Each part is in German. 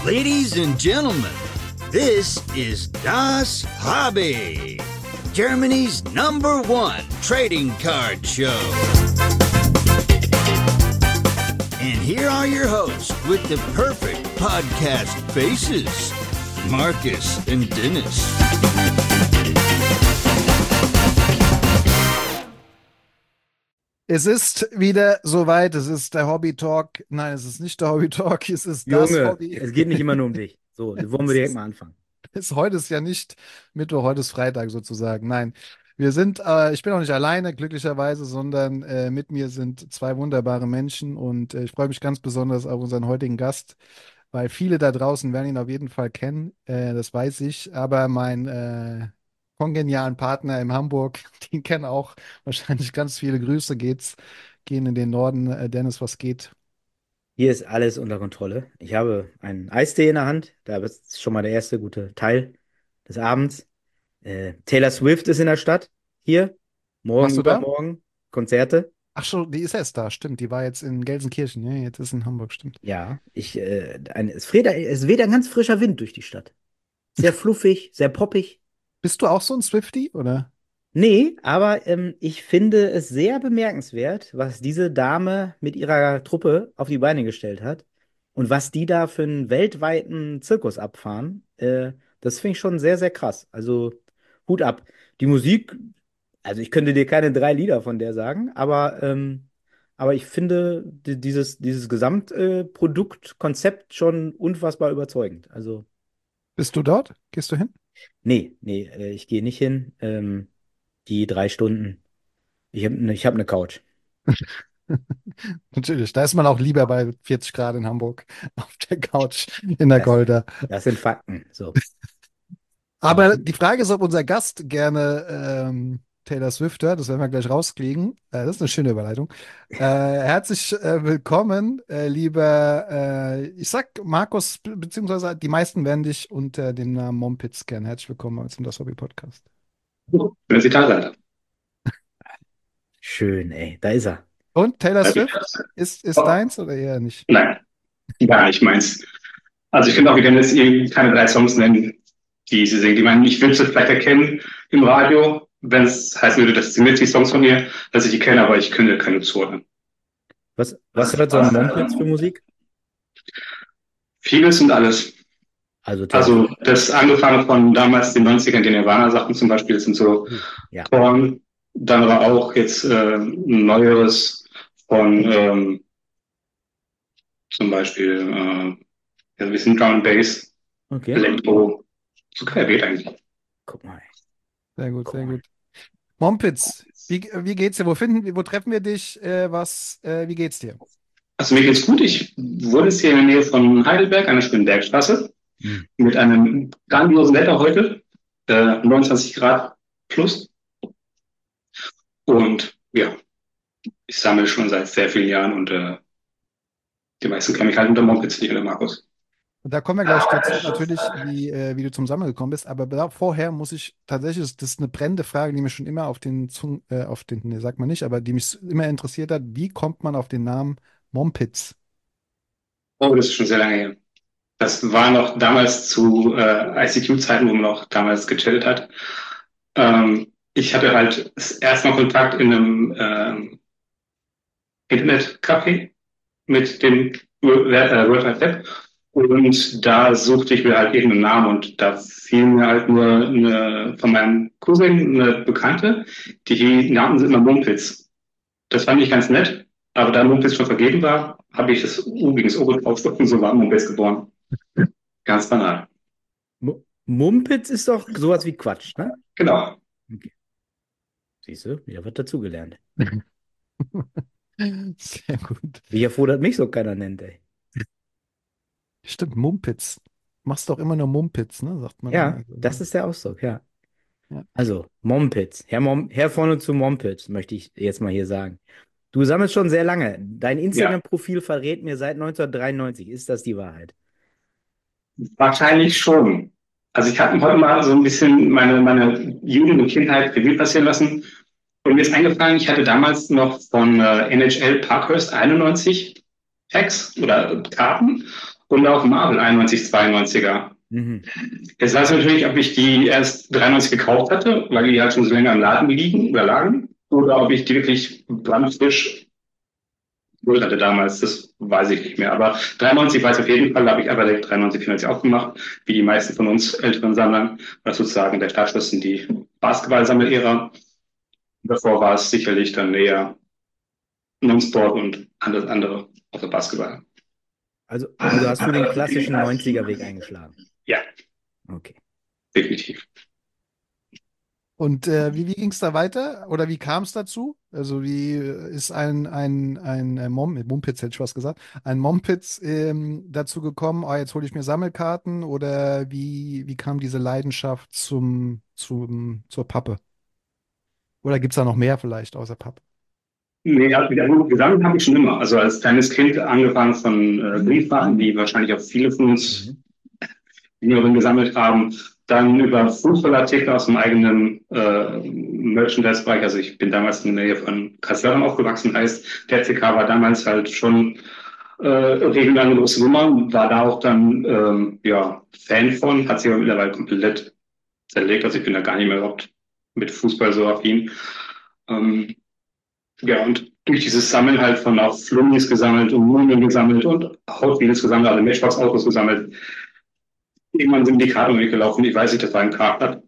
Ladies and gentlemen, this is Das Hobby, Germany's #1 trading card show. And here are your hosts with the perfect podcast faces, Marcus and Dennis. Es ist wieder soweit, es ist der Hobby Talk. Nein, es ist nicht der Hobby Talk, es ist das Junge, Hobby. es geht nicht immer nur um dich. So, wollen wir direkt mal anfangen. Heute ist ja nicht Mittwoch, heute ist Freitag sozusagen. Nein, ich bin auch nicht alleine, glücklicherweise, sondern mit mir sind zwei wunderbare Menschen und ich freue mich ganz besonders auf unseren heutigen Gast, weil viele da draußen werden ihn auf jeden Fall kennen, das weiß ich, aber mein kongenialen Partner in Hamburg, den kennen auch wahrscheinlich ganz viele. Grüße gehen in den Norden. Dennis, was geht? Hier ist alles unter Kontrolle. Ich habe einen Eistee in der Hand. Da ist schon mal der erste gute Teil des Abends. Taylor Swift ist in der Stadt. Hier. Morgen, Machst du da? übermorgen. Konzerte. Ach schon, die ist erst da, stimmt. Die war jetzt in Gelsenkirchen, ja, jetzt ist sie in Hamburg, stimmt. Ja, es weht ein ganz frischer Wind durch die Stadt. Sehr fluffig, sehr poppig. Bist du auch so ein Swiftie, oder? Nee, aber ich finde es sehr bemerkenswert, was diese Dame mit ihrer Truppe auf die Beine gestellt hat und was die da für einen weltweiten Zirkus abfahren. Das finde ich schon sehr, sehr krass. Also Hut ab. Die Musik, also ich könnte dir keine 3 Lieder von der sagen, aber ich finde dieses Gesamtprodukt, Konzept schon unfassbar überzeugend. Also, Bist du dort? Gehst du hin? nee, ich gehe nicht hin. Die 3 Stunden. Ich hab eine Couch. Natürlich, da ist man auch lieber bei 40 Grad in Hamburg auf der Couch in der Das, Golda. das sind Fakten. So. Aber Aber die Frage ist, ob unser Gast gerne Taylor Swift hört. Das werden wir gleich rauskriegen. Das ist eine schöne Überleitung. Herzlich willkommen, ich sag Markus, beziehungsweise die meisten werden dich unter dem Namen Mompitz kennen. Herzlich willkommen zum Das Hobby Podcast. Schön, dass Sie da seid. schön, ey. Da ist er. Und Taylor Swift ist deins oder eher nicht? Nein, gar nicht meins. Also ich könnte auch gerne jetzt eben keine 3 Songs nennen, die Sie singen. Ich meine, ich würde sie vielleicht erkennen im Radio, wenn es heißen würde, das sind jetzt die Songs von mir, dass ich die kenne, aber ich könnte keine zuordnen. Was hört so ein Mompitz für Musik? Vieles und alles. Also, Also das angefangen von damals den 90ern, die Nirvana-Sachen zum Beispiel, das sind so ja. Korn, dann aber auch jetzt ein neueres von zum Beispiel ein bisschen Drum and Bass, Okay. Elektro, so querbeet eigentlich. Guck mal. Ey. Sehr gut, sehr gut. Mompitz, wie geht's dir? Wo treffen wir dich? Wie geht's dir? Also mir geht's gut. Ich wohne jetzt hier in der Nähe von Heidelberg, an der schönen Bergstraße, mit einem grandiosen Wetter heute, 29 Grad plus. Und ja, ich sammle schon seit sehr vielen Jahren und die meisten kennen mich halt unter Mompitz, nicht unter Markus. Und da kommen wir gleich dazu, natürlich, wie du zum Sammeln gekommen bist. Aber vorher muss ich tatsächlich, das ist eine brennende Frage, die mich schon immer nee, sagt man nicht, aber die mich immer interessiert hat. Wie kommt man auf den Namen Mompitz? Oh, das ist schon sehr lange her. Das war noch damals zu ICQ-Zeiten, wo man noch damals gechattet hat. Ich hatte halt das erste Mal Kontakt in einem Internetcafé mit dem World Wide Web. Und da suchte ich mir halt irgendeinen Namen und da fiel mir halt nur von meinem Cousin eine Bekannte, die nannten sie immer Mumpitz. Das fand ich ganz nett, aber da Mumpitz schon vergeben war, habe ich das U gegen das O getauscht und so war Mumpitz geboren. Ganz banal. Mumpitz ist doch sowas wie Quatsch, ne? Genau. Okay. Siehst du, wieder was dazugelernt. Sehr gut. Wie erfordert mich so keiner nennt, ey. Stimmt, Mumpitz. Machst doch immer nur Mumpitz, ne? Sagt man. Ja, immer so, das ne? ist der Ausdruck, ja. Ja. Also, Mompitz. Herr vorne zu Mompitz, möchte ich jetzt mal hier sagen. Du sammelst schon sehr lange. Dein Instagram-Profil verrät mir seit 1993. Ist das die Wahrheit? Wahrscheinlich schon. Also ich habe heute mal so ein bisschen meine Jugend und Kindheit Revue passieren lassen. Und mir ist eingefallen, ich hatte damals noch von NHL Parkhurst 91 Packs oder Karten. und auch Marvel 91, 92er. Mhm. Jetzt weiß ich natürlich, ob ich die erst 93 gekauft hatte, weil die halt schon so länger im Laden liegen oder lagen, oder ob ich die wirklich brandfrisch geholt hatte damals. Das weiß ich nicht mehr. Aber 93 weiß ich auf jeden Fall, da habe ich aber direkt 93, 94 aufgemacht, wie die meisten von uns älteren Sammlern. Was sozusagen der Startschuss in die Basketball-Sammelära. Davor war es sicherlich dann eher Non-Sport und alles andere, außer Basketball. Also hast du den klassischen 90er-Weg eingeschlagen. Ja, Okay. definitiv. Und wie ging es da weiter? Oder wie kam es dazu? Also wie ist ein Mumpitz, hätte ich was gesagt, ein Mumpitz dazu gekommen, jetzt hole ich mir Sammelkarten oder wie kam diese Leidenschaft zur Pappe? Oder gibt es da noch mehr vielleicht außer Pappe? Nee, also gesammelt habe ich schon immer. Also als kleines Kind angefangen von Briefmarken, die wahrscheinlich auch viele von uns Mhm. Jüngeren gesammelt haben. Dann über Fußballartikel aus dem eigenen Merchandise-Bereich. Also ich bin damals in der Nähe von Kaiserslautern aufgewachsen, heißt, der CK war damals halt schon regional eine große Nummer, war da auch dann ja, Fan von, hat sich aber mittlerweile komplett zerlegt. Also ich bin da gar nicht mehr überhaupt mit Fußball so affin. Ähm, ja, und durch dieses Sammeln halt von auch Flummis gesammelt und Mumien gesammelt und Hot Wheels gesammelt, also Matchbox-Autos gesammelt. Irgendwann sind die Karten weggelaufen. Ich weiß nicht, das war ein Kartenblatt.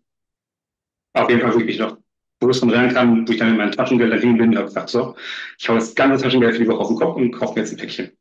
Auf jeden Fall, wo ich mich noch bewusst dran erinnern kann, wo ich dann mit meinem Taschengeld dahin bin und habe gesagt, so, ich hau das ganze Taschengeld für die Woche auf den Kopf und kaufe mir jetzt ein Päckchen.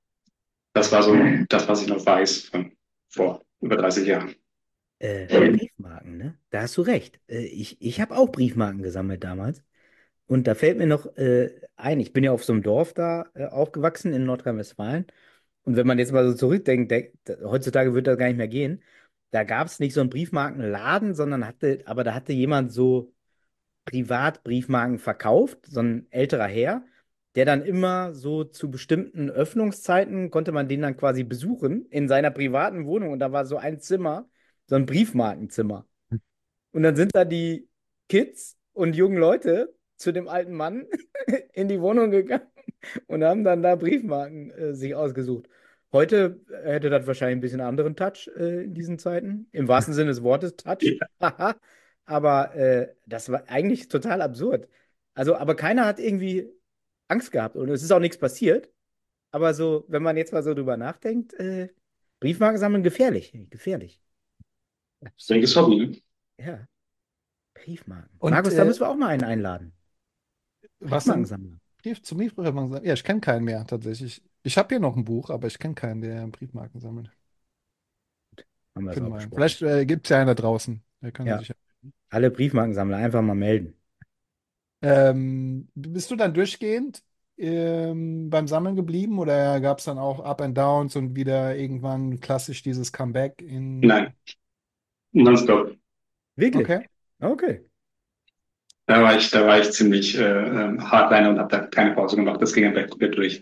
Das war so das, was ich noch weiß von vor über 30 Jahren. Briefmarken, ne? Da hast du recht. Ich habe auch Briefmarken gesammelt damals. Und da fällt mir noch ein, ich bin ja auf so einem Dorf da aufgewachsen in Nordrhein-Westfalen. Und wenn man jetzt mal so zurückdenkt, heutzutage wird das gar nicht mehr gehen. Da gab es nicht so einen Briefmarkenladen, sondern da hatte jemand so privat Briefmarken verkauft, so ein älterer Herr, der dann immer so zu bestimmten Öffnungszeiten konnte man den dann quasi besuchen in seiner privaten Wohnung. Und da war so ein Zimmer, so ein Briefmarkenzimmer. Und dann sind da die Kids und jungen Leute zu dem alten Mann in die Wohnung gegangen und haben dann da Briefmarken sich ausgesucht. Heute hätte das wahrscheinlich ein bisschen anderen Touch in diesen Zeiten. Im wahrsten Sinne des Wortes Touch. Haha. Aber das war eigentlich total absurd. Also, aber keiner hat irgendwie Angst gehabt und es ist auch nichts passiert. Aber so, wenn man jetzt mal so drüber nachdenkt, Briefmarken sammeln gefährlich. Gefährlich. Strenges Hobby, ne? Ja, Briefmarken. Und Markus, da müssen wir auch mal einen einladen. was denn? Briefmarkensammler. Briefmarken sammeln? Ja, ich kenne keinen mehr tatsächlich. Ich habe hier noch ein Buch, aber ich kenne keinen, der Briefmarken sammelt. Haben wir das Finden auch wir einen. besprochen. Vielleicht gibt es ja einen da draußen. Der kann Ja, sich. alle Briefmarkensammler einfach mal melden. Bist du dann durchgehend beim Sammeln geblieben oder gab es dann auch Up and Downs und wieder irgendwann klassisch dieses Comeback in. Nein, nonstop. Wirklich? Okay. Okay. Da war ich ziemlich Hardliner und habe da keine Pause gemacht. Das ging am Bett komplett durch.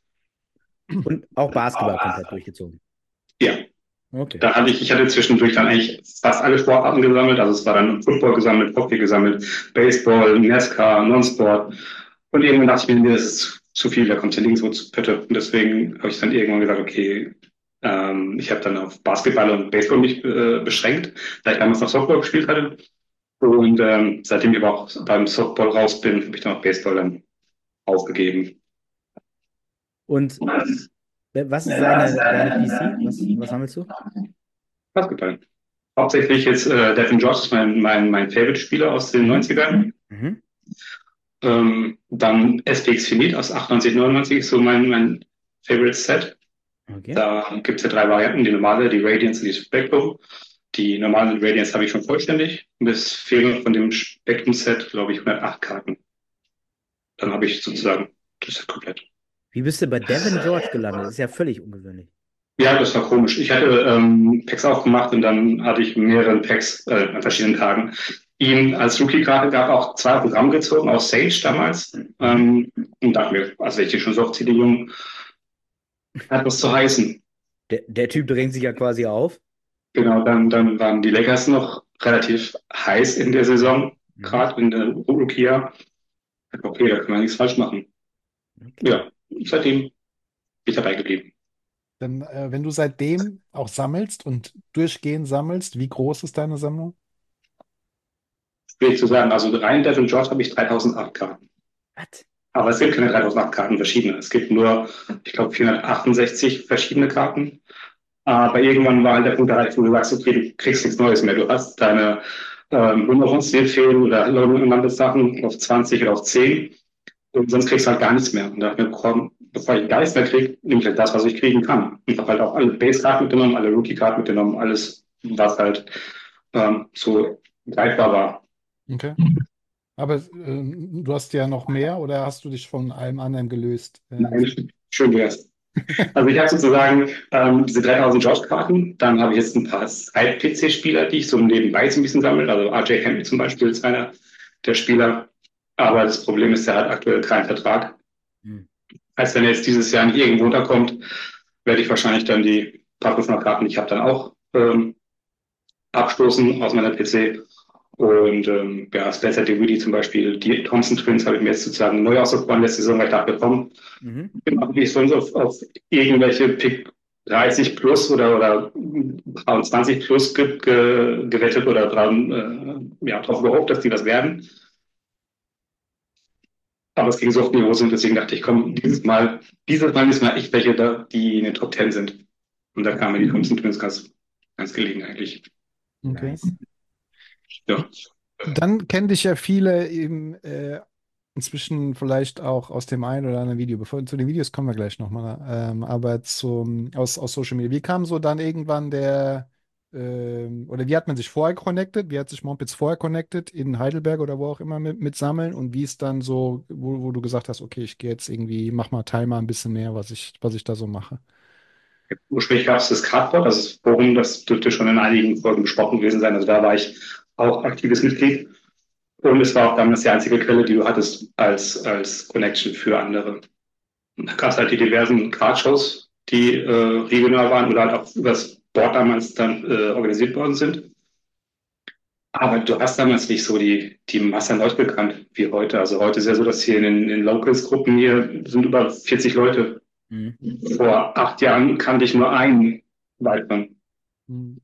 Und auch Basketball komplett durchgezogen. Ja, Okay. ich hatte zwischendurch dann eigentlich fast alle Sportarten gesammelt. Also es war dann Football gesammelt, Hockey gesammelt, Baseball, NASCAR, Non-Sport. Und irgendwann dachte ich mir, das ist zu viel, da kommt ja nirgendwo zu Pötte. Und deswegen habe ich dann irgendwann gesagt, okay, ich habe dann auf Basketball und Baseball mich beschränkt, da ich damals noch Softball gespielt hatte. Und seitdem ich aber auch beim Softball raus bin, habe ich dann auch Baseball dann aufgegeben. Und was ist deine PC? Was sammelst du? Basketball. Hauptsächlich jetzt Devin George ist mein Favorite-Spieler aus den 90ern. Mhm. Dann SPX Finite aus 98, 99 ist so mein Favorite-Set. Okay. Da gibt es ja 3 Varianten, die normale, die Radiance und die Spectrum. Die normale Radiance habe ich schon vollständig. Und es fehlen von dem Spectrum-Set, glaube ich, 108 Karten. Dann habe ich sozusagen das Set komplett. Wie bist du bei Devin George gelandet? Das ist ja völlig ungewöhnlich. Ja, das war komisch. Ich hatte Packs aufgemacht und dann hatte ich mehrere Packs an verschiedenen Tagen. Ihn als Rookie-Karte gab auch 2 Programme gezogen aus Sage damals. Und dachte mir, also wenn ich die schon so aufziehe, die Jungen, hat was zu heißen. Der Typ drängt sich ja quasi auf. Genau, dann waren die Lakers noch relativ heiß in der Saison, gerade in der Rookie-Jahr. Okay, da kann man nichts falsch machen. Okay. Ja, seitdem bin ich dabei geblieben. Dann, wenn du seitdem auch sammelst und durchgehend sammelst, wie groß ist deine Sammlung? Schwierig zu sagen. Also rein Devil George habe ich 3008 Karten. Was? Aber es gibt keine 3008 Karten verschiedene. Es gibt nur, ich glaube, 468 verschiedene Karten. Aber irgendwann war halt der Punkt erreicht, wo du sagst, okay, du kriegst nichts Neues mehr. Du hast deine Nummerungsziel fehlen oder andere Sachen auf 20 oder auf 10 und sonst kriegst du halt gar nichts mehr. Und da hab ich mir komm, bevor ich gar nichts mehr kriege, nehme ich halt das, was ich kriegen kann. Ich habe halt auch alle Base-Karten mitgenommen, alle Rookie-Karten mitgenommen, alles, was halt so greifbar war. Okay. Aber du hast ja noch mehr oder hast du dich von allem anderen gelöst? Nein, schön wär's. Also ich habe sozusagen diese 3000 George-Karten, dann habe ich jetzt ein paar Side-PC-Spieler, die ich so nebenbei so ein bisschen sammle. Also RJ Henry zum Beispiel ist einer der Spieler. Aber das Problem ist, er hat aktuell keinen Vertrag. Hm. Heißt, wenn er jetzt dieses Jahr nicht irgendwo unterkommt, werde ich wahrscheinlich dann die paar 500 Karten, die ich habe, dann auch abstoßen aus meiner PC. Und ja, Spencer Dinwiddie zum Beispiel, die Thompson Twins habe ich mir jetzt sozusagen neu ausgebaut letzte Saison, weil ich dachte, komm, Mhm. bin ich sonst auf irgendwelche Pick 30 plus oder 20 plus gewettet oder dran, ja, drauf gehofft, dass die das werden. Aber es ging so auf die Hose und deswegen dachte ich, komm, dieses Mal ist mal echt welche da, die in den Top 10 sind. Und da kamen mir die Thompson Twins ganz gelegen eigentlich. Okay. Nice. Ja. Dann kennen dich ja viele eben inzwischen vielleicht auch aus dem einen oder anderen Video. Bevor zu den Videos kommen wir gleich nochmal. Aber aus Social Media. Wie kam so dann irgendwann oder wie hat man sich vorher connected? Wie hat sich Mompitz vorher connected in Heidelberg oder wo auch immer mit Sammeln? Und wie ist dann so, wo du gesagt hast, okay, ich gehe jetzt irgendwie, mach mal, teil mal ein bisschen mehr, was ich da so mache. Ursprünglich gab es das Cardboard, also das Forum, das dürfte schon in einigen Folgen besprochen gewesen sein. Also da war ich auch aktives Mitglied. Und es war auch damals die einzige Quelle, die du hattest als Connection für andere. Und da gab es halt die diversen Card-Shows, die regional waren oder halt auch über das Board damals dann organisiert worden sind. Aber du hast damals nicht so die Masse an Leute bekannt wie heute. Also heute ist ja so, dass hier in den Locals-Gruppen hier sind über 40 Leute. Mhm. Vor 8 Jahren kannte ich nur einen weiteren. Hm.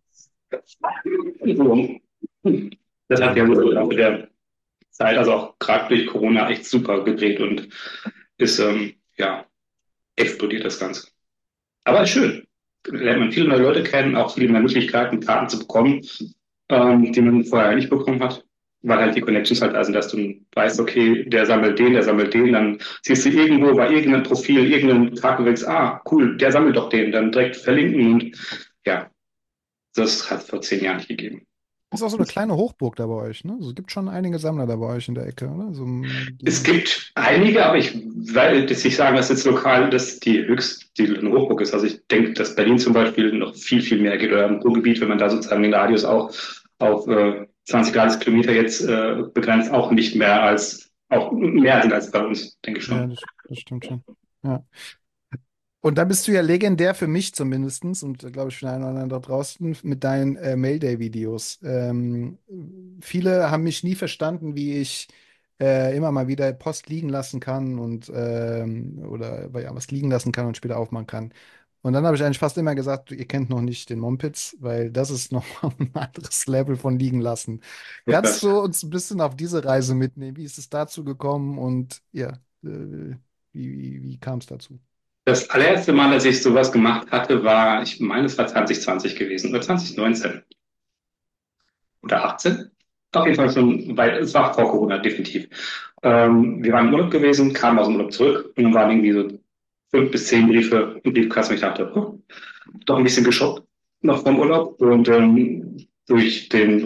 Das hat ja im Laufe der Zeit, also auch gerade durch Corona, echt super gedreht und ist, ja, explodiert das Ganze. Aber ist schön. Lernt man viele neue Leute kennen, auch viele mehr Möglichkeiten, Karten zu bekommen, die man vorher nicht bekommen hat, weil halt die Connections halt da sind, dass du weißt, okay, der sammelt den, dann siehst du irgendwo bei irgendeinem Profil, irgendeinen Tag und denkst, ah, cool, der sammelt doch den, dann direkt verlinken und ja, das hat es vor 10 Jahren nicht gegeben. Ist auch so eine kleine Hochburg da bei euch, ne? Also es gibt schon einige Sammler da bei euch in der Ecke, oder? So, Es gibt einige, aber ich will jetzt nicht sagen, dass jetzt lokal das die eine Hochburg ist. Also ich denke, dass Berlin zum Beispiel noch viel, viel mehr geht oder im Ruhrgebiet, wenn man da sozusagen den Radius auch auf 20 Kilometer jetzt begrenzt, auch nicht mehr auch mehr sind als bei uns, denke ich ja, schon. das stimmt schon. Ja. Und da bist du ja legendär für mich zumindestens und glaube ich für den einen oder anderen da draußen mit deinen Mayday-Videos. Viele haben mich nie verstanden, wie ich immer mal wieder Post liegen lassen kann und oder ja, was liegen lassen kann und später aufmachen kann. Und dann habe ich eigentlich fast immer gesagt, ihr kennt noch nicht den Mompitz, weil das ist noch ein anderes Level von liegen lassen. Kannst Das, du uns ein bisschen auf diese Reise mitnehmen? Wie ist es dazu gekommen und ja, wie kam es dazu? das allererste Mal, dass ich sowas gemacht hatte, war, ich meine, es war 2020 gewesen oder 2019 oder 18. Auf jeden Fall schon weit, es war vor Corona, definitiv. Wir waren im Urlaub gewesen, kamen aus dem Urlaub zurück und dann waren irgendwie so 5 bis 10 Briefe im Briefkasten. Ich dachte, oh, doch ein bisschen geschockt noch vom Urlaub und durch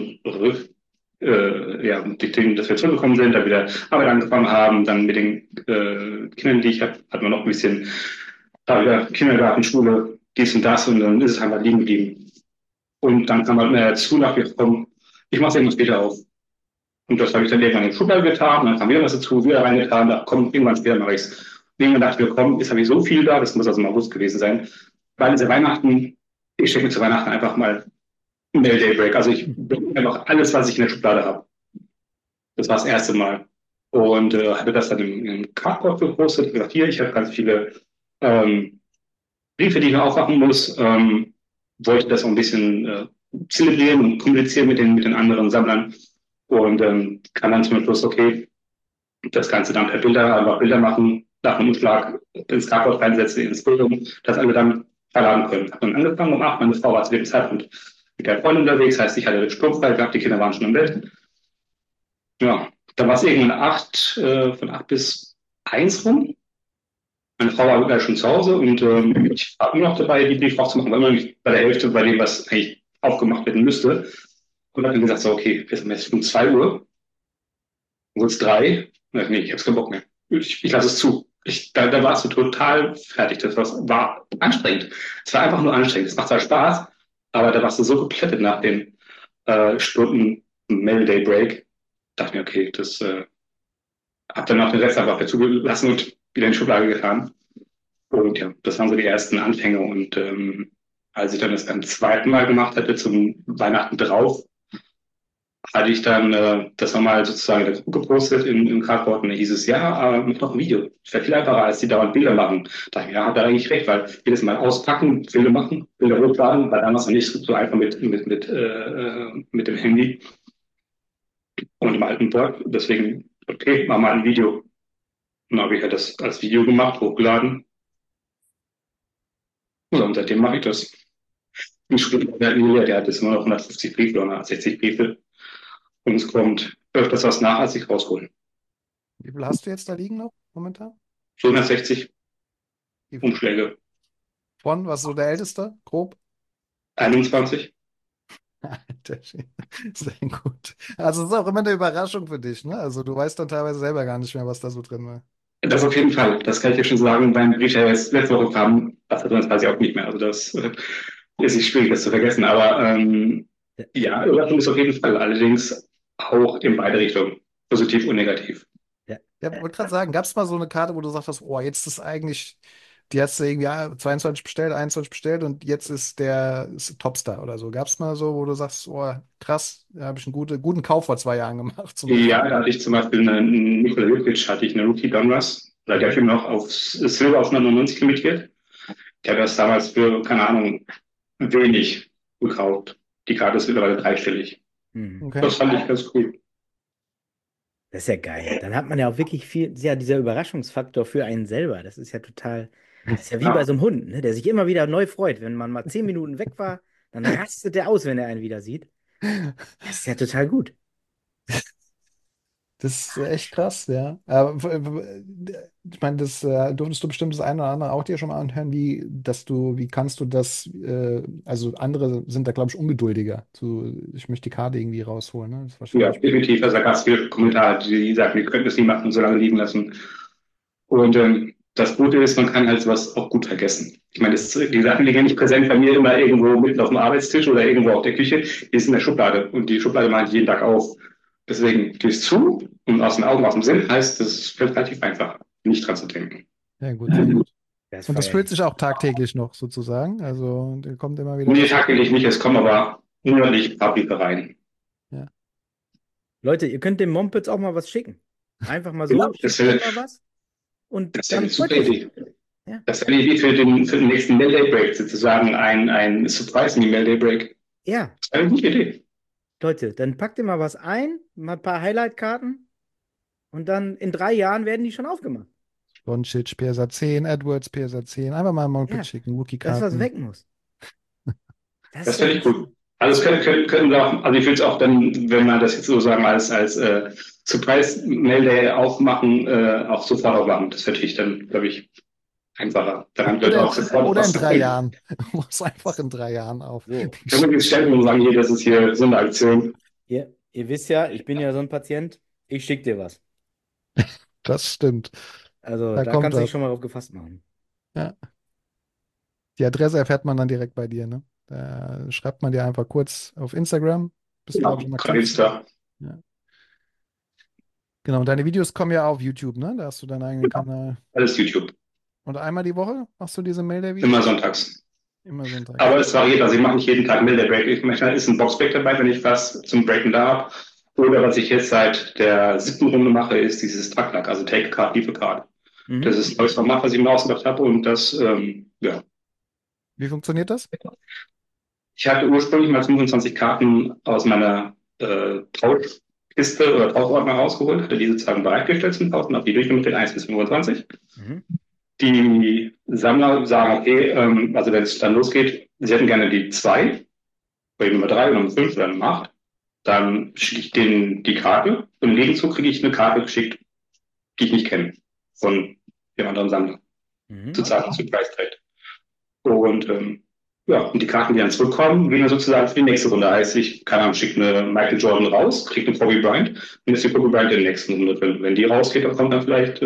ja, durch den, dass wir zurückgekommen sind, dann wieder Arbeit angefangen haben, dann mit den Kindern, die ich habe, hat man noch ein bisschen da wieder Kindergarten, Schule, dies und das und dann ist es einfach liegen geblieben. Und dann kam halt mehr dazu, nach wir kommen, ich mache es irgendwann später auf. Und das habe ich dann irgendwann in die Schublade getan, und dann kam wieder was dazu, wieder reingetan, da komm, irgendwann später mache ich's. Irgendwann dachte ich mir, komm, jetzt habe ich so viel da, das muss also im August gewesen sein. Weil diese Weihnachten, ich schicke mir zu Weihnachten einfach mal ein Mail Daybreak. Also ich bringe einfach alles, was ich in der Schublade habe. Das war das erste Mal. Und hatte das dann im Cardboard gepostet, gesagt, hier, ich habe ganz viele ähm, Briefe, die ich noch aufmachen muss, wollte das auch ein bisschen zelebrieren und kommunizieren mit den anderen Sammlern und kann dann zum Schluss, okay, das Ganze dann per Bilder, einfach Bilder machen, nach einem Umschlag ins Carport reinsetzen, ins Forum, dass alle dann verladen können. Hab dann angefangen um 8, meine Frau war zu dem Zeitpunkt mit der Freundin unterwegs, heißt, ich hatte den Sturmfrei gehabt, die Kinder waren schon im Bett. Ja, dann war es irgendwann 8, von 8 bis 1 rum. Meine Frau war wieder schon zu Hause und ich war immer noch dabei, die Brief aufzumachen, weil immer noch nicht bei der Hälfte bei dem, was eigentlich aufgemacht werden müsste. Und dann gesagt, so, okay, wir sind jetzt um 2 Uhr, und es 3. Nee, ich habe keinen Bock mehr. Ich lasse es zu. Da warst du total fertig. War anstrengend. Es war einfach nur anstrengend. Es macht zwar Spaß, aber da warst du so geplättet nach den Stunden Mail-Day Break. Dachte mir, okay, hab dann auch den Rest einfach zugelassen und wieder in die Schublade getan. Und ja, das waren so die ersten Anfänge. Und als ich dann das beim zweiten Mal gemacht hatte, zum Weihnachten drauf, hatte ich dann das nochmal sozusagen in der Gruppe gepostet im Cardboard und da hieß es, ja, mach doch ein Video. Das wäre viel einfacher, als die dauernd Bilder machen. Da dachte ich, ja, hat er eigentlich recht, weil jedes Mal auspacken, Bilder machen, Bilder hochladen, war damals noch nicht so einfach mit dem Handy und dem alten Board. Deswegen, okay, mach mal ein Video. Und dann habe ich halt das als Video gemacht, hochgeladen. Ja, und seitdem mache ich das. Der hat jetzt immer noch 150 Briefe oder 160 Briefe. Und es kommt öfters was nach, als ich raushole. Wie viel hast du jetzt da liegen noch momentan? 460 Wie viel? Umschläge. Von, was ist so der älteste? Grob? 21. Alter Schwede. Sehr gut. Also es ist auch immer eine Überraschung für dich, ne? Also du weißt dann teilweise selber gar nicht mehr, was da so drin war. Das auf jeden Fall. Das kann ich dir schon sagen. Beim Brief, der jetzt letzte Woche kam, was da drin ist, weiß ich auch nicht mehr. Also das ist nicht schwierig, das zu vergessen. Aber ja, Überraschung ist auf jeden Fall. Allerdings auch in beide Richtungen. Positiv und negativ. Ja. Ja, wollte gerade sagen, gab es mal so eine Karte, wo du sagst, oh, jetzt ist eigentlich, die hast du irgendwie 22 bestellt, 21 bestellt und jetzt ist Topstar oder so. Gab es mal so, wo du sagst, oh, krass, da habe ich einen guten Kauf vor 2 Jahren gemacht, zum Beispiel. Ja, da hatte ich zum Beispiel einen Nikola Jokic, hatte ich eine Rookie Donruss. Da habe ich ihn noch auf Silber auf 99 limitiert. Der hat das damals für, keine Ahnung, wenig gekauft. Die Karte ist mittlerweile dreistellig. Mhm. Okay. Das fand ich ganz cool. Das ist ja geil. Dann hat man ja auch wirklich viel, ja, dieser Überraschungsfaktor für einen selber. Das ist ja total, das ist ja wie Ja. bei so einem Hund, ne, der sich immer wieder neu freut. Wenn man mal 10 Minuten weg war, dann rastet der aus, wenn er einen wieder sieht. Das ist ja total gut. Das ist echt krass, ja. Aber ich meine, das durftest du bestimmt das eine oder andere auch dir schon mal anhören, wie kannst du das, also andere sind da, glaube ich, ungeduldiger. Ich möchte die Karte irgendwie rausholen, ne? Das ist Ja, wahrscheinlich. definitiv. Also da gab es viele Kommentare, die sagten, wir könnten es nicht machen, so lange liegen lassen. Und das Gute ist, man kann halt sowas auch gut vergessen. Ich meine, die Sachen liegen ja nicht präsent bei mir immer irgendwo mitten auf dem Arbeitstisch oder irgendwo auf der Küche. Die ist in der Schublade und die Schublade mache ich jeden Tag auf. Deswegen tue ich es zu und aus den Augen, aus dem Sinn heißt, das fällt relativ einfach, nicht dran zu denken. Ja, gut, sehr gut. Das Und das feier fühlt ich. sich auch tagtäglich noch sozusagen. Also, der kommt immer wieder Nee, was. tagtäglich nicht, es kommen aber monatlich ein paar Briefe rein. Ja. Leute, ihr könnt dem Mompitz auch mal was schicken. Einfach mal so, Genau, das schickt wäre ihm mal was. Und das wär dann eine super freut er sich. Idee. Ja. Das wäre die Idee für den nächsten Mail-Day Break, sozusagen ein Surprise Mail-Day Break. Ja, Das wäre eine gute Idee. Leute, dann packt ihr mal was ein, mal ein paar Highlight-Karten und dann in 3 Jahren werden die schon aufgemacht. Doncic, PSA 10, Edwards, PSA 10. Einfach mal ein Mockpit Ja, schicken, das, was Rookie-Karten. weg muss. Das Das ist ja finde ich gut. Also das können wir auch, also ich würde es auch dann, wenn man das jetzt so sagen, als Surprise Mail-Day aufmachen, auch sofort auch machen. Das wäre natürlich dann, glaube ich, einfacher. Dann haben die Leute auch sofort Oder in was 3 davon. Jahren. Du machst einfach in 3 Jahren auf. so. Können wir jetzt stellen und sagen, hier, das ist hier so eine Aktion. Ihr wisst ja, ich bin ja so ein Patient, ich schicke dir was. Das stimmt. Also Da da kommt kannst du dich das. schon mal drauf gefasst machen. Ja. Die Adresse erfährt man dann direkt bei dir, ne? Da schreibt man dir einfach kurz auf Instagram. Bist, Ja, glaube ich, immer gerade aktiv. Insta. Ja. Genau, und deine Videos kommen ja auf YouTube, ne? Da hast du deinen eigenen Kanal. Alles YouTube. Und einmal die Woche machst du diese Immer Mail-Day-Videos? sonntags. Immer Sonntag. Aber es variiert. Also ich mache nicht jeden Tag Mail-Day Break. Manchmal ist ein Boxbreak dabei, wenn ich was zum Breaken da habe. Oder was ich jetzt seit der 7. Runde mache, ist dieses Track-Lack, also Take a Card, Leave a Card. Mhm. Das ist ein neues Format, was ich mir ausgedacht habe und das, ja, Wie funktioniert das? Ich hatte ursprünglich mal 25 Karten aus meiner Tauschkiste oder Tauschordner rausgeholt, hatte diese sozusagen bereitgestellt zum Tauschen, habe die durchgemacht, 1 bis 25. Mhm. Die Sammler sagen, okay, also wenn es dann losgeht, sie hätten gerne die 2, bei Nummer 3 oder Nummer 5 oder Nummer 8. Dann schicke ich denen die Karte. Im Gegenzug kriege ich eine Karte geschickt, die ich nicht kenne, von dem anderen Sammler, Mhm. sozusagen zu Price Tag. Und ja, und die Karten, die dann zurückkommen, gehen dann sozusagen für die nächste Runde. Heißt, ich, keine Ahnung, schicke eine Michael Jordan raus, kriege eine Kobe Bryant und ist die Kobe Bryant in der nächsten Runde. Wenn die rausgeht, dann kommt dann vielleicht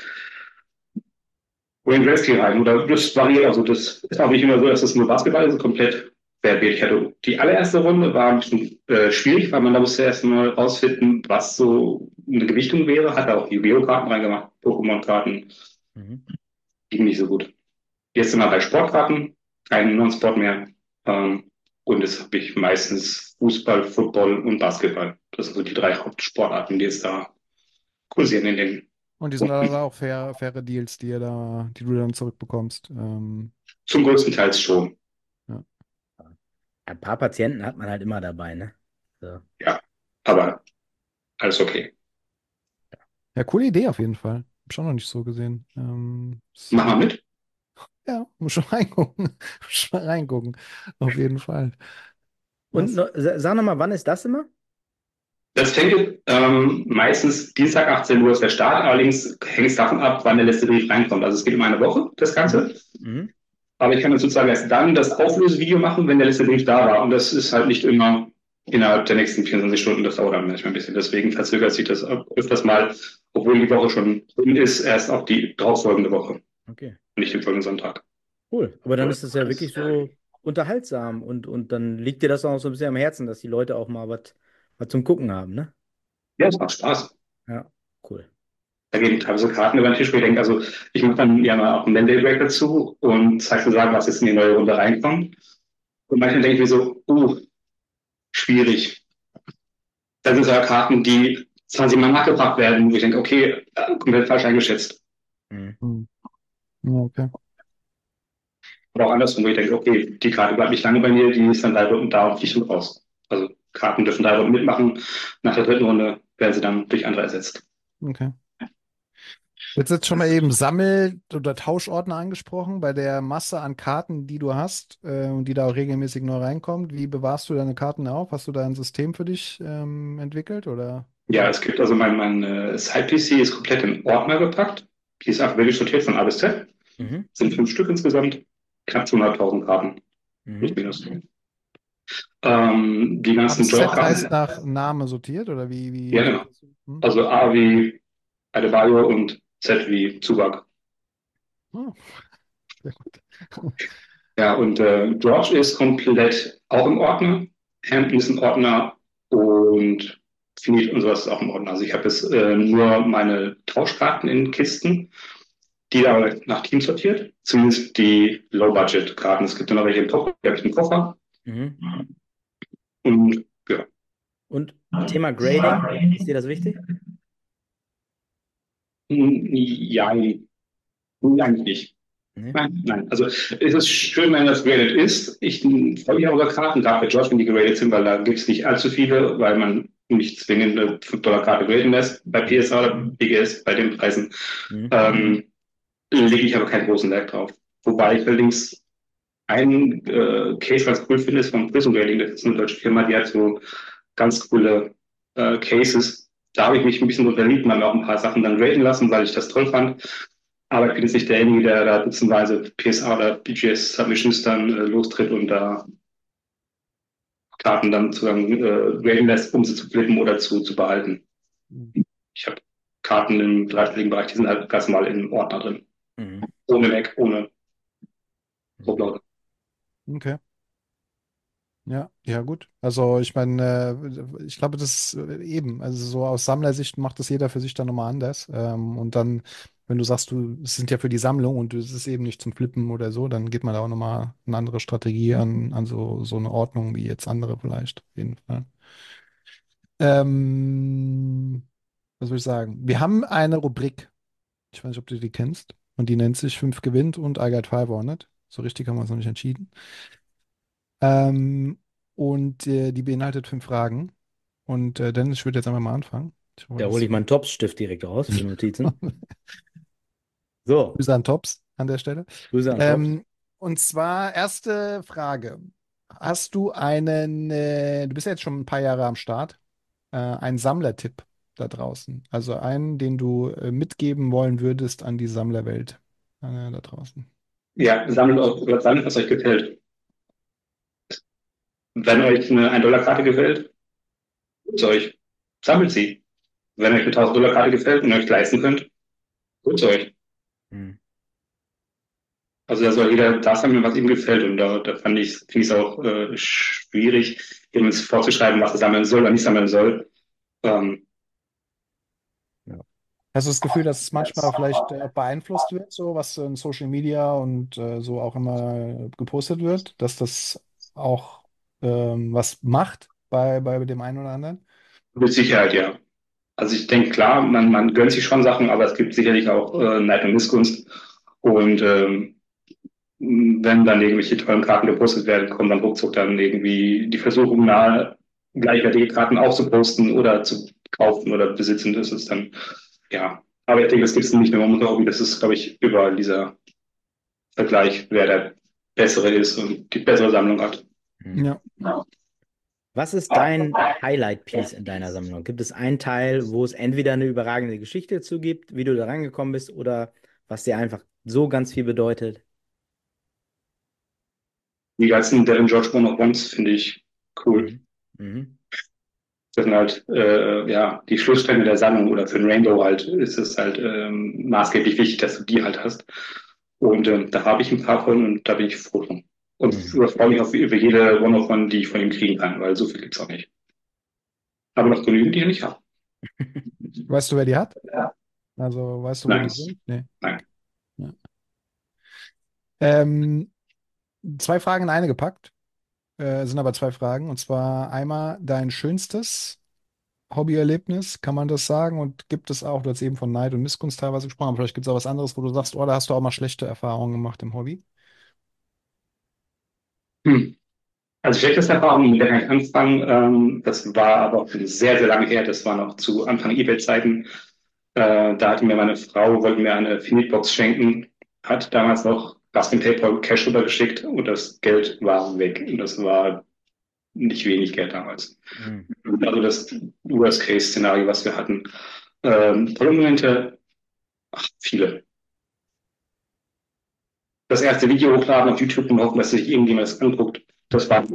Wayne Gretzky rein. Oder das variiert, also das ist auch nicht immer so, dass es nur Basketball ist, komplett querbeet. Ich hatte die allererste Runde war ein bisschen schwierig, weil man da musste erst mal rausfinden, was so eine Gewichtung wäre. Hat auch Yu-Gi-Oh!-Karten reingemacht, Pokémon-Karten, Mhm. ging nicht so gut. Jetzt sind wir bei Sportkarten, kein Non-Sport mehr. Und jetzt habe ich meistens Fußball, Football und Basketball. Das sind so die drei Hauptsportarten, die jetzt da kursieren in den Und die sind Runden. aber auch faire Deals, die du dann zurückbekommst. Zum größten Teil schon. Ja. Ein paar Patienten hat man halt immer dabei, ne? So. Ja, aber alles okay. Ja, coole Idee auf jeden Fall. Hab schon noch nicht so gesehen. Mach mal mit. Ja, muss schon reingucken. Muss schon reingucken. Auf jeden Fall. Und Was? sag noch mal, wann ist das immer? Das fängt meistens Dienstag 18 Uhr ist der Start, allerdings hängt es davon ab, wann der letzte Brief reinkommt. Also es geht um eine Woche, das Mhm. Ganze. Mhm. Aber ich kann dann sozusagen erst dann das Auflösevideo machen, wenn der letzte Brief da war. Und das ist halt nicht immer innerhalb der nächsten 24 Stunden. Das dauert dann manchmal ein bisschen. Deswegen verzögert sich das öfters mal, obwohl die Woche schon rum ist, erst auf die darauffolgende Woche, Okay, nicht den folgenden Sonntag. cool. Aber dann ist das ja wirklich so unterhaltsam und dann liegt dir das auch so ein bisschen am Herzen, dass die Leute auch mal was zum Gucken haben, ne? Ja, es macht Spaß. Ja, cool. Da gehen teilweise Karten über den Tisch, wo ich denke, also ich mache dann ja mal auch einen Mandate Break dazu und zeige sozusagen, was jetzt in die neue Runde reinkommt. Und manchmal denke ich mir so, schwierig. Da sind sogar Karten, die 20 Mal nachgebracht werden, wo ich denke, okay, komplett falsch eingeschätzt. Mhm. Hm. Ja, okay. Aber auch andersrum, wo ich denke, okay, die Karte bleibt nicht lange bei mir, die ist dann 3 Runden da und fliegt schon raus. Also Karten dürfen 3 Runden mitmachen. Nach der dritten Runde werden sie dann durch andere ersetzt. Okay. Jetzt schon mal eben Sammel- oder Tauschordner angesprochen, bei der Masse an Karten, die du hast und die da auch regelmäßig neu reinkommt. Wie bewahrst du deine Karten auf? Hast du da ein System für dich entwickelt oder? Ja, es gibt also mein Side-PC ist komplett in Ordner gepackt. Die ist alphabetisch sortiert von A bis Z. Mhm. Sind 5 Stück insgesamt. Knapp 200.000 Karten. Plus Mhm. minus. Die A ganzen bis Z heißt Draw-Karten. nach Name sortiert oder wie Ja, genau. sortierst du? Hm? Also A wie Adebayo und Z wie Zubac. Oh, sehr gut. Ja, und George ist komplett auch im Ordner. Hampton ist im Ordner und Finite und sowas ist auch im Ordner. Also ich habe jetzt nur meine Tauschkarten in Kisten, die da nach Team sortiert. Zumindest die Low-Budget-Karten. Es gibt ja noch welche im Koffer, die habe ich im Koffer. Mhm. Und ja, Und Thema Grading, ist dir das wichtig? ja, eigentlich nicht. Nee. Nein. Also es ist schön, wenn das graded ist. Ich freue mich auch über Karten, gerade bei George, wenn die geradet sind, weil da gibt es nicht allzu viele, weil man nicht zwingend eine 5 $-Karte graden lässt. Bei Mhm. PSA oder BGS, bei den Preisen, Mhm. ähm, lege ich aber keinen großen Wert drauf. Wobei ich allerdings einen Case ganz cool finde, ist vom Prism Grading. Das ist eine deutsche Firma, die hat so ganz coole Cases. Da habe ich mich ein bisschen unterliebt und habe auch ein paar Sachen dann graden lassen, weil ich das toll fand. Aber ich bin jetzt nicht derjenige, der da dutzendweise PSA oder BGS Submissions dann lostritt und da Karten dann sozusagen graden lässt, um sie zu flippen oder zu behalten. Ich habe Karten im dreistelligen Bereich, die sind halt ganz normal im Ordner drin. Mhm. Ohne Mac, ohne Mhm. Upload. Okay. Ja, ja, gut. Also ich meine, ich glaube, das ist eben, also so aus Sammlersicht macht das jeder für sich dann nochmal anders. Und dann, wenn du sagst, es sind ja für die Sammlung und es ist eben nicht zum Flippen oder so, dann geht man da auch nochmal eine andere Strategie an so eine Ordnung wie jetzt andere vielleicht, auf jeden Fall. Ähm, Was will ich sagen? Wir haben eine Rubrik, ich weiß nicht, ob du die kennst, und die nennt sich 5 gewinnt und I got 5 on it. So richtig haben wir uns noch nicht entschieden. Ähm, und die beinhaltet 5 Fragen. Und Dennis, ich würde jetzt einfach mal anfangen. Ich hoffe, Da das hole ist ich meinen Topfstift direkt raus für Notizen. So, Grüße an Tops an der Stelle. Grüße an Tops. Und zwar erste Frage. Hast du du bist ja jetzt schon ein paar Jahre am Start, einen Sammlertipp da draußen? Also einen, den du mitgeben wollen würdest an die Sammlerwelt da draußen. Ja, sammelt, was euch gefällt. Wenn euch eine 1-Dollar-Karte gefällt, holt euch, sammelt sie. Wenn euch eine 1000-Dollar-Karte gefällt und ihr euch leisten könnt, holt euch. Hm. Also da soll jeder das sammeln, was ihm gefällt. Und da finde ich es auch schwierig, ihm vorzuschreiben, was er sammeln soll oder nicht sammeln soll. Ähm, Ja. Hast du das Gefühl, dass es manchmal vielleicht beeinflusst wird, so was in Social Media und so auch immer gepostet wird, dass das auch was macht bei dem einen oder anderen? mit Sicherheit, ja. Also ich denke, klar, man gönnt sich schon Sachen, aber es gibt sicherlich auch Neid und Missgunst. Und wenn dann irgendwelche tollen Karten gepostet werden, kommen dann ruckzuck dann irgendwie die Versuchung nahe, gleichwertige Karten auch zu posten oder zu kaufen oder besitzen. Das ist dann, ja. Aber ich denke, das gibt es nicht nur im Hobby, das ist, glaube ich, überall dieser Vergleich, wer der Bessere ist und die bessere Sammlung hat. Hm. Ja. Ja. Was ist dein Highlight-Piece in deiner Sammlung? Gibt es einen Teil, wo es entweder eine überragende Geschichte zu gibt, wie du da rangekommen bist, oder was dir einfach so ganz viel bedeutet? Die ganzen Devin George One of Ones finde ich cool. Mhm. Mhm. Das sind halt, ja, die Schlussstränge der Sammlung oder für ein Rainbow halt ist es halt maßgeblich wichtig, dass du die halt hast. Und da habe ich ein paar von und da bin ich froh drum. Und freue mich auf über jede One-of-One, die ich von ihm kriegen kann, weil so viel gibt's auch nicht. Aber noch genügend, die ich nicht habe. Weißt du, wer die hat? Ja. Also weißt du, wo Nein. die sind? Nee. Nein. Ja. Ähm, 2 Fragen in eine gepackt, sind aber 2 Fragen. Und zwar einmal dein schönstes Hobbyerlebnis, kann man das sagen? Und gibt es auch, du hast eben von Neid und Missgunst teilweise gesprochen, aber vielleicht gibt es auch was anderes, wo du sagst, oh, da hast du auch mal schlechte Erfahrungen gemacht im Hobby. Hm. Also schlechteste Erfahrung, mit der kann ich anfangen. Das war aber auch sehr, sehr lange her. Das war noch zu Anfang eBay-Zeiten. Da hatte mir meine Frau, wollte mir eine Finitbox schenken, hat damals noch Raskin PayPal Cash rübergeschickt und das Geld war weg. Und das war nicht wenig Geld damals. Mhm. Also das Worst-Case-Szenario, was wir hatten. Tolle Momente, viele. Das erste Video hochladen auf YouTube und hoffen, dass sich irgendjemand das anguckt, das war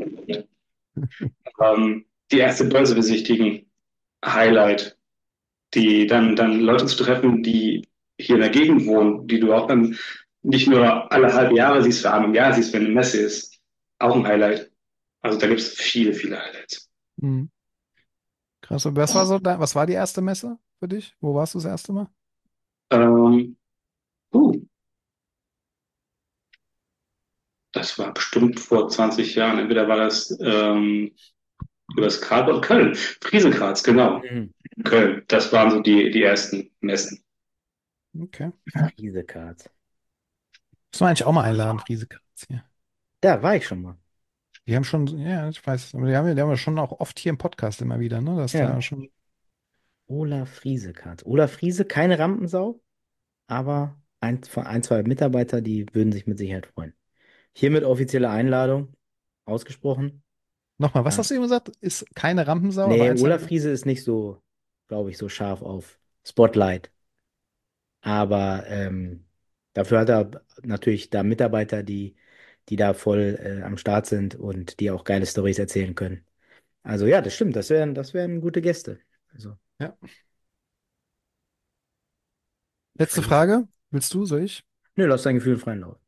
die erste Börse besichtigen, Highlight. Dann Leute zu treffen, die hier in der Gegend wohnen, die du auch dann nicht nur alle halbe Jahre siehst, für einmal im Jahr siehst, wenn eine Messe ist. Auch ein Highlight. Also da gibt es viele, viele Highlights. Mhm. Krass. Und was war die erste Messe für dich? Wo warst du das erste Mal? Ähm, uh, Das war bestimmt vor 20 Jahren. Entweder war das über das Karlsbad Köln. Friesenkrans, genau. Mhm. Köln. Das waren so die ersten Messen. Okay. Diese Cards. Muss man eigentlich auch mal einladen, Friese Katz hier. Da war ich schon mal. Die haben schon, ja, ich weiß, aber die haben ja schon auch oft hier im Podcast immer wieder, ne? Das ist Ja. ja schon. Olaf Friese Cards. Olaf Friese, keine Rampensau, aber ein, zwei Mitarbeiter, die würden sich mit Sicherheit freuen. Hiermit offizielle Einladung, ausgesprochen. Nochmal, was Ja. hast du eben gesagt? Ist keine Rampensau, aber Nee, eins. Olaf Friese ist nicht so, glaube ich, so scharf auf Spotlight. Aber dafür hat er natürlich da Mitarbeiter, die da voll am Start sind und die auch geile Storys erzählen können. Also ja, das stimmt, das wären gute Gäste. Also, Ja. Letzte Frage. Willst du, soll ich? nö, lass dein Gefühl freien Lauf.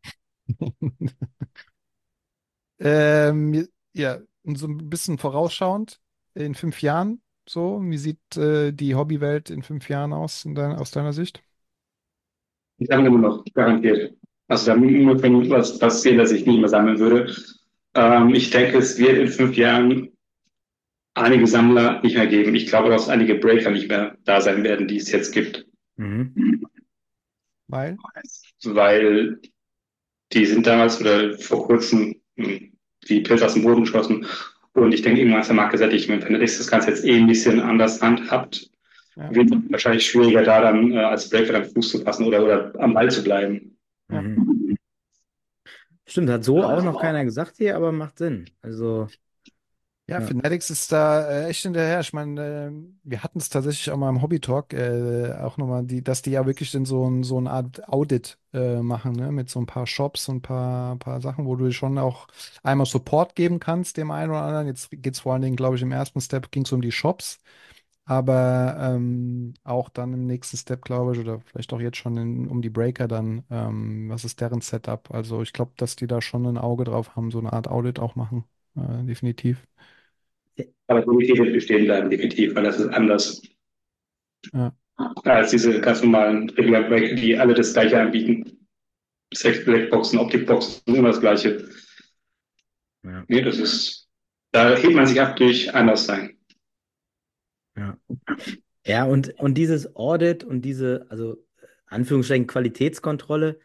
Ja, und so ein bisschen vorausschauend in 5 Jahren, so, wie sieht die Hobbywelt in 5 Jahren aus deiner Sicht? Ich sammle immer noch, garantiert. Also da muss was passieren, dass ich nicht mehr sammeln würde. Ich denke, es wird in 5 Jahren einige Sammler nicht mehr geben. Ich glaube, dass einige Breaker nicht mehr da sein werden, die es jetzt gibt. Mhm. Weil? Weil Die sind damals oder vor kurzem wie Pilze aus dem Boden geschossen. Und ich denke, irgendwann ist der Markt gesättigt. Wenn Fanatics das Ganze jetzt ein bisschen anders handhabt, Ja, wird es wahrscheinlich schwieriger, da dann als Breaker am Fuß zu fassen oder am Ball zu bleiben. ja. Mhm. Stimmt, hat so auch noch keiner gesagt hier, aber macht Sinn. Also, Ja, ja. Fanatics ist da echt hinterher. Ich meine, wir hatten es tatsächlich auch mal im Hobby-Talk, auch nochmal, dass die ja wirklich dann so eine Art Audit machen, ne? Mit so ein paar Shops und ein paar Sachen, wo du schon auch einmal Support geben kannst, dem einen oder anderen. Jetzt geht es vor allen Dingen, glaube ich, im ersten Step ging es um die Shops, aber auch dann im nächsten Step, glaube ich, oder vielleicht auch jetzt schon um die Breaker dann, was ist deren Setup? Also ich glaube, dass die da schon ein Auge drauf haben, so eine Art Audit auch machen, definitiv. Aber die Qualität wird bestehen bleiben, definitiv, weil das ist anders Ja. als diese ganz normalen Regular Breaker, die alle das Gleiche anbieten. Sex Blackboxen, Optikboxen, immer das Gleiche. Ja, Nee, das ist, da hebt man sich ab durch anders sein. ja. Ja, und dieses Audit und diese, also Anführungsstrichen Qualitätskontrolle,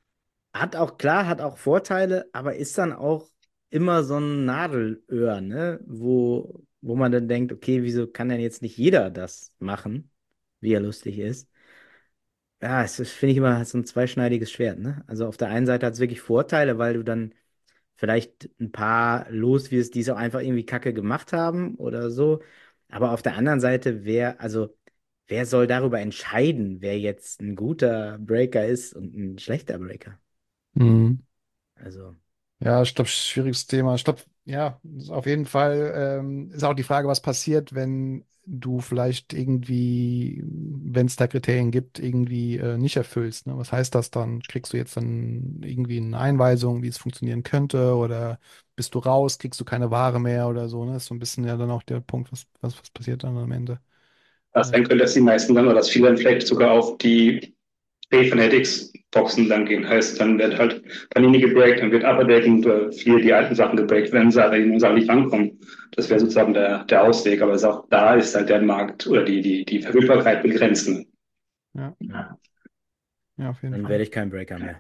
hat auch Vorteile, aber ist dann auch immer so ein Nadelöhr, ne? Wo man dann denkt, okay, wieso kann denn jetzt nicht jeder das machen, wie er lustig ist? Ja, finde ich immer so ein zweischneidiges Schwert, ne? Also auf der einen Seite hat es wirklich Vorteile, weil du dann vielleicht ein paar loswirst, die es auch einfach irgendwie Kacke gemacht haben oder so. Aber auf der anderen Seite, wer soll darüber entscheiden, wer jetzt ein guter Breaker ist und ein schlechter Breaker? Mhm. Also, Ja, ich glaube, schwieriges Thema. Ich glaube, ja, ist auf jeden Fall ist auch die Frage, was passiert, wenn du vielleicht irgendwie, wenn es da Kriterien gibt, irgendwie nicht erfüllst. Ne? Was heißt das dann? Kriegst du jetzt dann irgendwie eine Einweisung, wie es funktionieren könnte? Oder bist du raus, kriegst du keine Ware mehr oder so? Ne? Ist so ein bisschen ja dann auch der Punkt, was passiert dann am Ende. Was sein könnte, dass die meisten dann oder dass viele dann vielleicht sogar auf die Fanatics-Boxen dann gehen. Heißt, dann wird halt Panini gebreakt, dann wird Upper Deck und viele die alten Sachen gebreakt, wenn sie aber in Sachen nicht rankommen. Das wäre sozusagen der Ausweg, aber es auch da ist halt der Markt oder die Verfügbarkeit begrenzt. Ne? Ja, ja, ja, auf jeden dann Fall. werde ich kein Breaker mehr.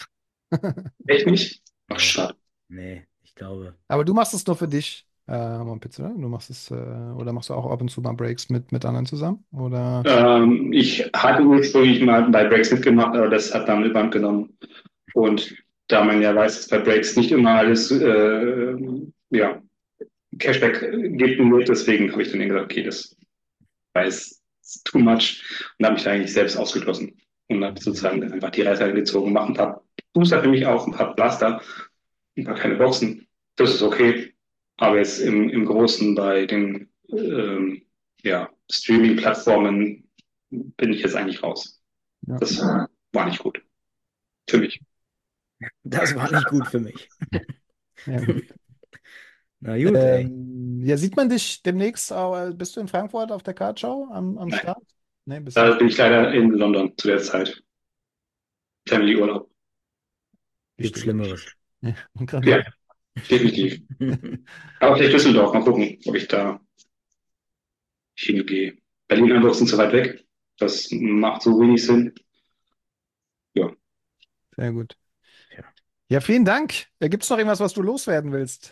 Echt nicht? Ach, Nee, schade. nee, ich glaube. Aber du machst es nur für dich, Mumpitz, oder? Du machst es, oder machst du auch ab und zu mal Breaks mit anderen zusammen? Oder? Ich hatte ursprünglich mal bei Breaks mitgemacht, aber das hat dann Überhand genommen. Und da man ja weiß, dass bei Breaks nicht immer alles ja, Cashback geben wird, deswegen habe ich dann gesagt, okay, das weiß too much und habe mich da eigentlich selbst ausgeschlossen und habe sozusagen dann einfach die Reißleine gezogen, mache ein paar Booster für mich auf, ein paar Blaster, ein paar kleine Boxen. Das ist okay, aber jetzt im Großen bei den ja, Streaming-Plattformen bin ich jetzt eigentlich raus. Ja. Das war nicht gut für mich. Das war nicht gut für mich. Ja, gut. Na gut, ey. Ja, sieht man dich demnächst? Bist du in Frankfurt auf der Card-Show am Nein, Start? Nee, bist du da nicht. bin ich leider in London zu der Zeit. Family-Urlaub. Gibt Schlimmeres. Ja, gerade Ja, definitiv. Aber vielleicht Düsseldorf, mal gucken, ob ich da hingehe. Berlin, Hamburg sind zu weit weg. Das macht so wenig Sinn. Ja. sehr gut. Ja. Ja, vielen Dank. Gibt es noch irgendwas, was du loswerden willst?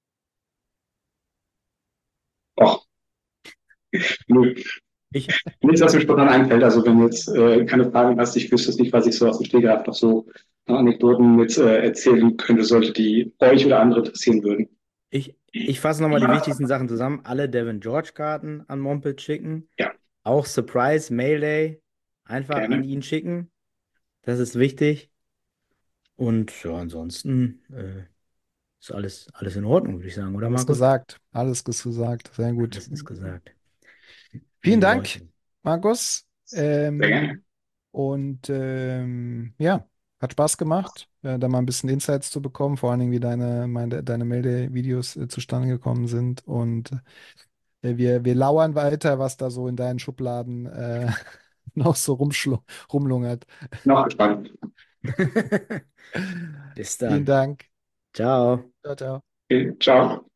Och, nö. Ich, Nichts, was mir spontan einfällt. Also wenn du jetzt keine Fragen hast, ich wüsste es nicht, was ich so aus dem Stegreif noch so Anekdoten mit erzählen könnte, sollte die euch oder andere interessieren würden. ich fasse nochmal die wichtigsten Sachen zusammen. Alle Devin George-Karten an Mompet schicken. Ja, Auch Surprise Mail Day einfach an gerne. ihn schicken. Das ist wichtig. Und ja, ansonsten ist alles in Ordnung, würde ich sagen, oder Alles Markus? gesagt. Alles ist gesagt. Sehr gut. Alles ist gesagt. Vielen Liebe Dank, Leute. Markus. Sehr gerne. Und ja, hat Spaß gemacht, da mal ein bisschen Insights zu bekommen, vor allen Dingen, wie deine Meldevideos zustande gekommen sind. Und wir lauern weiter, was da so in deinen Schubladen noch so rumlungert. Noch gespannt. Bis Vielen dann. Dank. Ciao. Ciao, ciao. Okay, ciao.